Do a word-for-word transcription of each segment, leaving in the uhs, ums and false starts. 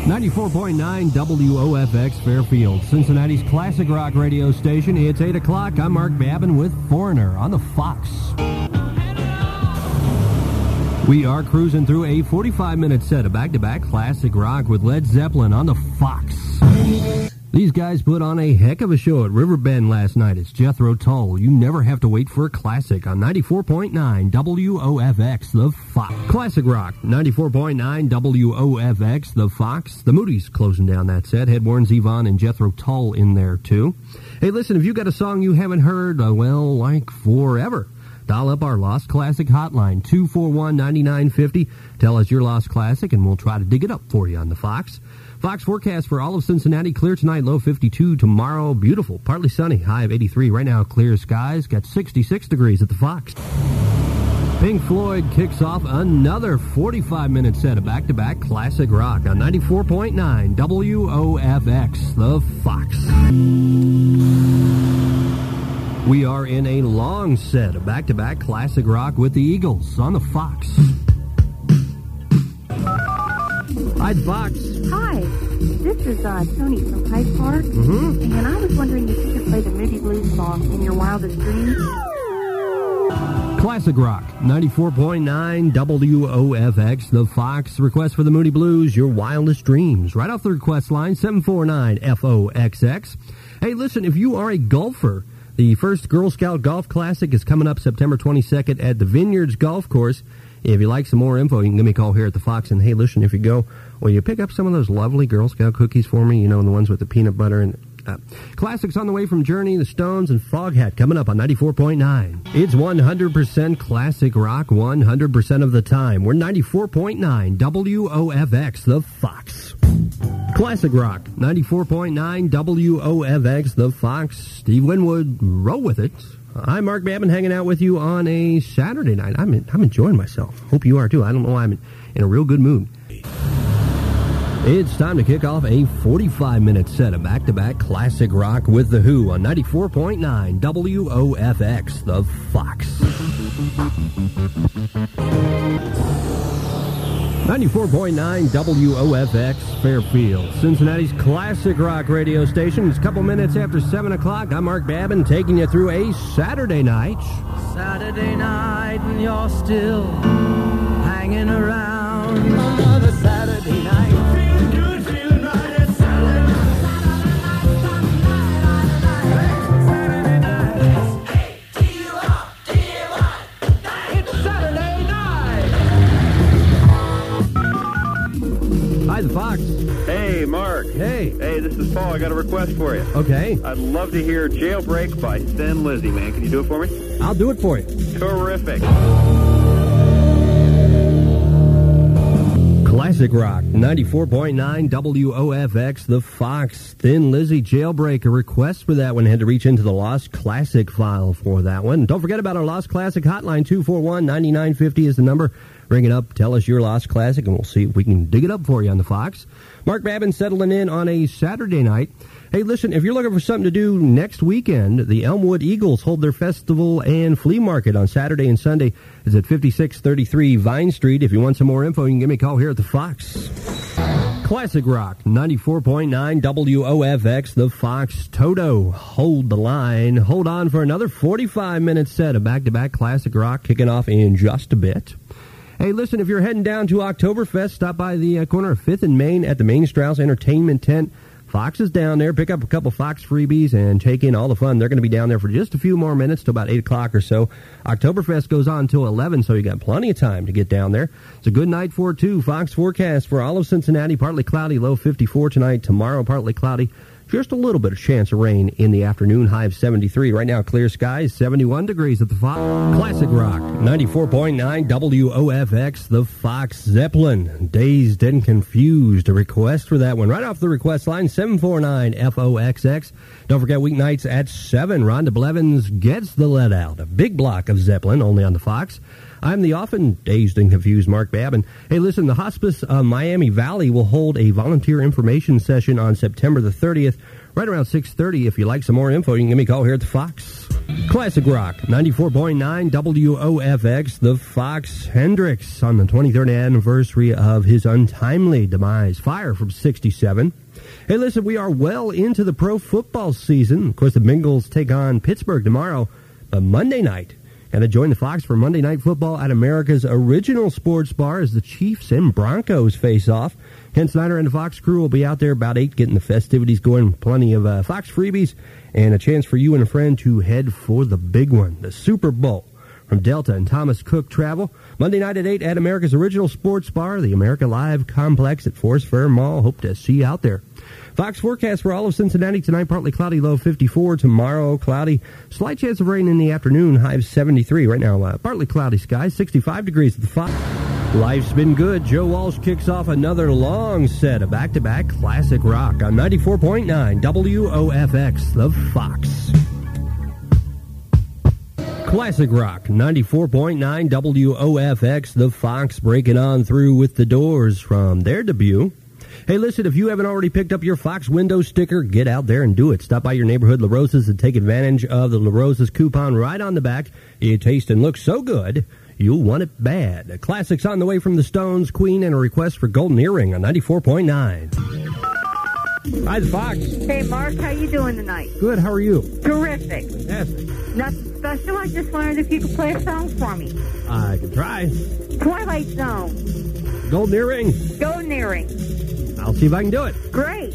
ninety-four point nine W O F X Fairfield, Cincinnati's classic rock radio station. It's eight o'clock. I'm Mark Babin with Foreigner on the Fox. We are cruising through a forty-five minute set of back-to-back classic rock with Led Zeppelin on the Fox. These guys put on a heck of a show at Riverbend last night. It's Jethro Tull. You never have to wait for a classic on ninety-four point nine W O F X, the Fox. Classic rock, ninety-four point nine W O F X, the Fox. The Moody's closing down that set. Had Warren Zevon and Jethro Tull in there, too. Hey, listen, if you got a song you haven't heard, uh, well, like forever, dial up our Lost Classic hotline, two four one, nine nine five zero. Tell us your Lost Classic, and we'll try to dig it up for you on the Fox. Fox forecast for all of Cincinnati, clear tonight, low fifty-two. Tomorrow, beautiful, partly sunny, high of eighty-three. Right now, clear skies, got sixty-six degrees at the Fox. Pink Floyd kicks off another forty-five minute set of back-to-back classic rock on ninety-four point nine W O F X, the Fox. We are in a long set of back-to-back classic rock with the Eagles on the Fox. Hi, Fox. Hi, this is uh, Tony from Hyde Park, mm-hmm. and I was wondering if you could play the Moody Blues song, In Your Wildest Dreams. Classic rock, ninety-four point nine W O F X, the Fox. Request for the Moody Blues, Your Wildest Dreams. Right off the request line, seven four nine F O X X. Hey, listen, if you are a golfer, the first Girl Scout Golf Classic is coming up September twenty-second at the Vineyards Golf Course. If you like some more info, you can give me a call here at the Fox. And, hey, listen, if you go, will you pick up some of those lovely Girl Scout cookies for me? You know, the ones with the peanut butter and... Uh, classics on the way from Journey, the Stones, and Foghat coming up on ninety-four point nine. It's one hundred percent classic rock one hundred percent of the time. We're ninety-four point nine W O F X, the Fox. Classic rock, ninety-four point nine W O F X, the Fox. Steve Winwood, roll with it. I'm Mark Babin, hanging out with you on a Saturday night. I'm in, I'm enjoying myself. Hope you are, too. I don't know why I'm in, in a real good mood. It's time to kick off a forty-five minute set of back-to-back classic rock with The Who on ninety-four point nine W O F X, the Fox. ninety-four point nine W O F X, Fairfield, Cincinnati's classic rock radio station. It's a couple minutes after seven o'clock. I'm Mark Babin, taking you through a Saturday night. Saturday night, and you're still hanging around. Another Saturday night. Feeling good, feeling right. It's Saturday night. Hey, T U R, T U R. It's Saturday night. Hi, the Fox. Hey, Mark. Hey. Hey, this is Paul. I got a request for you. Okay. I'd love to hear Jailbreak by Thin Lizzy, man. Can you do it for me? I'll do it for you. Terrific. Classic rock, ninety-four point nine W O F X, the Fox. Thin Lizzy, Jailbreak. A request for that one. Had to reach into the Lost Classic file for that one. Don't forget about our Lost Classic hotline. two four one, nine nine five zero is the number. Ring it up, tell us your Lost Classic, and we'll see if we can dig it up for you on the Fox. Mark Babin settling in on a Saturday night. Hey, listen, if you're looking for something to do next weekend, the Elmwood Eagles hold their festival and flea market on Saturday and Sunday. It's at fifty-six thirty-three Vine Street. If you want some more info, you can give me a call here at the Fox. Classic rock, ninety-four point nine W O F X, the Fox. Toto, hold the line. Hold on for another forty-five minute set of back-to-back classic rock kicking off in just a bit. Hey, listen, if you're heading down to Oktoberfest, stop by the uh, corner of fifth and Main at the Main Strauss Entertainment Tent. Fox is down there. Pick up a couple Fox freebies and take in all the fun. They're going to be down there for just a few more minutes till about eight o'clock or so. Oktoberfest goes on until eleven, so you got plenty of time to get down there. It's a good night for it, too. Fox forecast for all of Cincinnati, partly cloudy, low fifty-four tonight. Tomorrow, partly cloudy. Just a little bit of chance of rain in the afternoon, high of seventy-three. Right now, clear skies, seventy-one degrees at the Fox. Classic rock, ninety-four point nine W O F X, the Fox. Zeppelin, Dazed and Confused. A request for that one. Right off the request line, seven four nine F O X X. Don't forget, weeknights at seven, Rhonda Blevins gets the let out. A big block of Zeppelin, only on the Fox. I'm the often dazed and confused Mark Babin. Hey, listen, the Hospice uh, Miami Valley will hold a volunteer information session on September the thirtieth right around six thirty. If you like some more info, you can give me a call here at the Fox. Classic Rock, ninety-four point nine W O F X, the Fox. Hendrix on the twenty-third anniversary of his untimely demise. Fire from sixty-seven. Hey, listen, we are well into the pro football season. Of course, the Bengals take on Pittsburgh tomorrow, but Monday night. Got to join the Fox for Monday Night Football at America's original sports bar as the Chiefs and Broncos face off. Ken Snyder and the Fox crew will be out there about eight getting the festivities going. Plenty of uh, Fox freebies and a chance for you and a friend to head for the big one, the Super Bowl. From Delta and Thomas Cook Travel. Monday night at eight at America's original sports bar, the America Live Complex at Forest Fair Mall. Hope to see you out there. Fox forecast for all of Cincinnati tonight, partly cloudy, low fifty-four. Tomorrow, cloudy. Slight chance of rain in the afternoon, high of seventy-three. Right now, uh, partly cloudy skies, sixty-five degrees at the Fox. Life's been good. Joe Walsh kicks off another long set of back-to-back classic rock on ninety-four point nine W O F X, the Fox. Classic Rock, ninety-four point nine W O F X, the Fox, breaking on through with the Doors from their debut. Hey, listen, if you haven't already picked up your Fox window sticker, get out there and do it. Stop by your neighborhood La Rosa's and take advantage of the La Rosa's coupon right on the back. It tastes and looks so good, you'll want it bad. A classic's on the way from the Stones, Queen, and a request for Golden Earring on ninety-four point nine. Hi, the Fox. Hey, Mark, how you doing tonight? Good, how are you? Terrific. Fantastic. Nothing special. I just wondered if you could play a song for me. I can try. Twilight Zone. Golden Earring. Golden Earring. I'll see if I can do it. Great.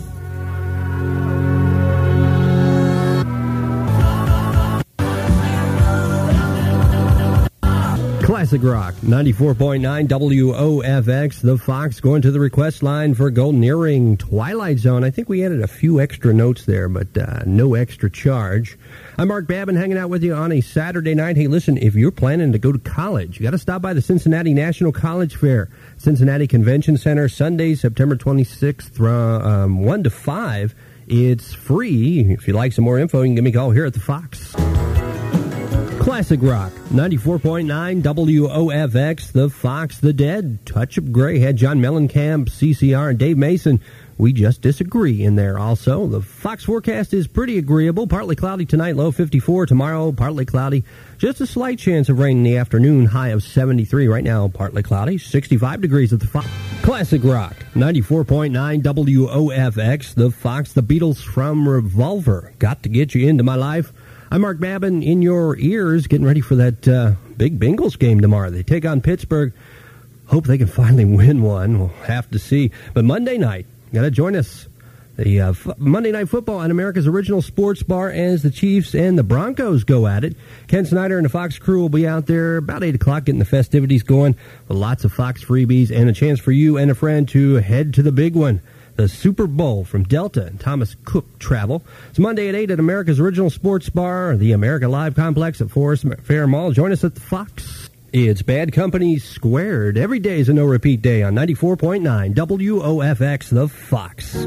Classic Rock, ninety-four point nine W O F X, the Fox, going to the request line for Golden Earring, Twilight Zone. I think we added a few extra notes there, but uh, no extra charge. I'm Mark Babin, hanging out with you on a Saturday night. Hey, listen, if you're planning to go to college, you got to stop by the Cincinnati National College Fair, Cincinnati Convention Center, Sunday, September twenty-sixth, uh, um, one to five. It's free. If you'd like some more info, you can give me a call here at the Fox. Classic Rock, ninety-four point nine W O F X, the Fox, the Dead, Touch of Grey, had John Mellencamp, C C R, and Dave Mason. We just disagree in there also. The Fox forecast is pretty agreeable. Partly cloudy tonight, low fifty-four. Tomorrow, partly cloudy. Just a slight chance of rain in the afternoon, high of seventy-three. Right now, partly cloudy, sixty-five degrees at the Fox. Classic Rock, ninety-four point nine W O F X, the Fox, the Beatles from Revolver. Got to get you into my life. I'm Mark Babin in your ears, getting ready for that uh, big Bengals game tomorrow. They take on Pittsburgh. Hope they can finally win one. We'll have to see. But Monday night, got to join us. The uh, f- Monday Night Football on America's original sports bar as the Chiefs and the Broncos go at it. Ken Snyder and the Fox crew will be out there about eight o'clock getting the festivities going with lots of Fox freebies and a chance for you and a friend to head to the big one, the Super Bowl, from Delta and Thomas Cook Travel. It's Monday at eight at America's original sports bar, the America Live Complex at Forest Fair Mall. Join us at the Fox. It's Bad Company Squared. Every day is a no-repeat day on ninety-four point nine W O F X, the Fox.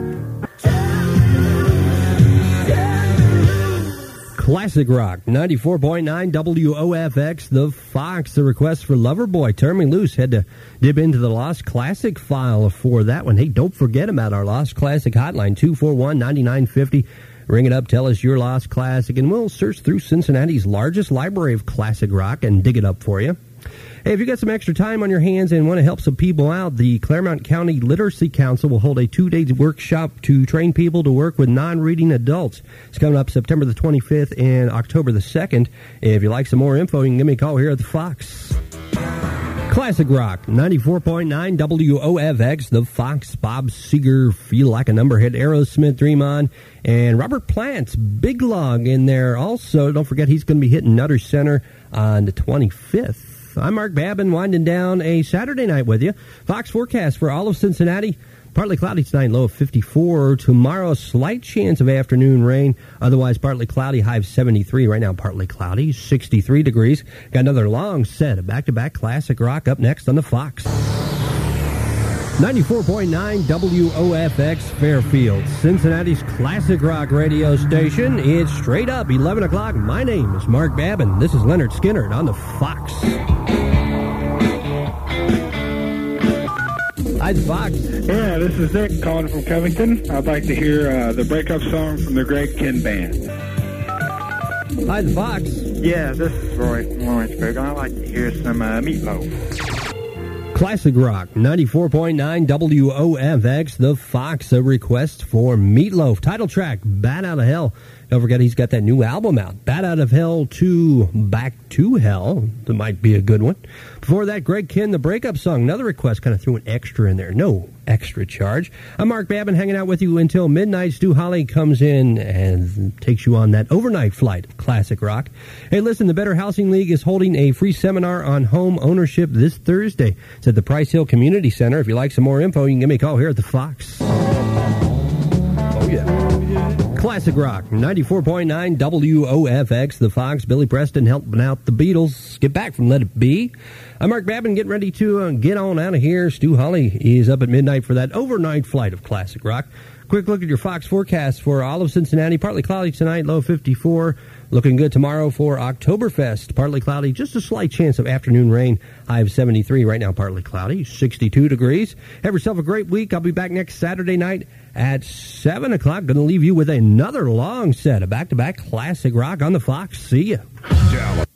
Classic Rock, ninety-four point nine W O F X, the Fox. The request for Loverboy, Turn Me Loose. Had to dip into the Lost Classic file for that one. Hey, don't forget about our Lost Classic hotline, two four one, nine nine five zero. Ring it up, tell us your Lost Classic, and we'll search through Cincinnati's largest library of classic rock and dig it up for you. Hey, if you got some extra time on your hands and want to help some people out, the Claremont County Literacy Council will hold a two-day workshop to train people to work with non-reading adults. It's coming up September the twenty-fifth and October the second. If you'd like some more info, you can give me a call here at the Fox. Classic Rock, ninety-four point nine W O F X, the Fox. Bob Seger, Feel Like a Numberhead, Aerosmith, Dream On, and Robert Plant's Big Log in there also. Don't forget he's going to be hitting Nutter Center on the twenty-fifth. I'm Mark Babin, winding down a Saturday night with you. Fox forecast for all of Cincinnati. Partly cloudy tonight, low of fifty-four. Tomorrow, slight chance of afternoon rain. Otherwise, partly cloudy, high of seventy-three. Right now, partly cloudy, sixty-three degrees. Got another long set of back-to-back classic rock up next on the Fox. ninety-four point nine W O F X Fairfield, Cincinnati's classic rock radio station. It's straight up eleven o'clock. My name is Mark Babin. This is Leonard Skinner on the Fox. Hi, the Fox. Yeah, this is Nick calling from Covington. I'd like to hear uh, the breakup song from the Greg Kihn Band. Hi, the Fox. Yeah, this is Roy from Lawrenceburg. I'd like to hear some uh, Meatloaf. Classic Rock, ninety-four point nine W O F X, the Fox, a request for Meatloaf. Title track, Bat Out of Hell. Don't forget he's got that new album out, Bat Out of Hell to Back to Hell. That might be a good one. Before that, Greg Kihn, the breakup song. Another request, kind of threw an extra in there. No extra charge. I'm Mark Babin, hanging out with you until midnight. Stu Holly comes in and takes you on that overnight flight of classic rock. Hey, listen, the Better Housing League is holding a free seminar on home ownership this Thursday. It's at the Price Hill Community Center. If you'd like some more info, you can give me a call here at the Fox. Oh, yeah. Classic Rock, ninety-four point nine W O F X, the Fox. Billy Preston helping out the Beatles. Get back from Let It Be. I'm Mark Babin, getting ready to uh, get on out of here. Stu Holly is up at midnight for that overnight flight of classic rock. Quick look at your Fox forecast for all of Cincinnati. Partly cloudy tonight, low fifty-four. Looking good tomorrow for Oktoberfest. Partly cloudy, just a slight chance of afternoon rain. High of seventy-three. Right now, partly cloudy, sixty-two degrees. Have yourself a great week. I'll be back next Saturday night at seven o'clock. Going to leave you with another long set of back-to-back classic rock on the Fox. See ya.